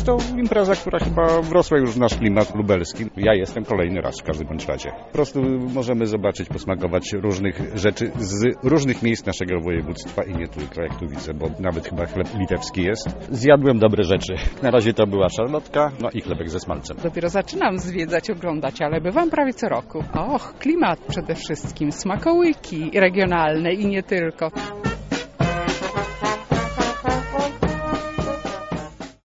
to impreza, która chyba wrosła już w nasz klimat lubelski. Ja jestem kolejny raz w każdym bądź razie. Po prostu możemy zobaczyć, posmakować różnych rzeczy z różnych miejsc naszego województwa i nie tylko, jak tu widzę, bo nawet chyba chleb litewski jest. Zjadłem dobre rzeczy. Na razie to była szarlotka, no i chlebek ze smalcem. Dopiero zaczynam zwiedzać, oglądać, ale bywam prawie co roku. Och, klimat przede wszystkim, smakołyki regionalne i nie tylko.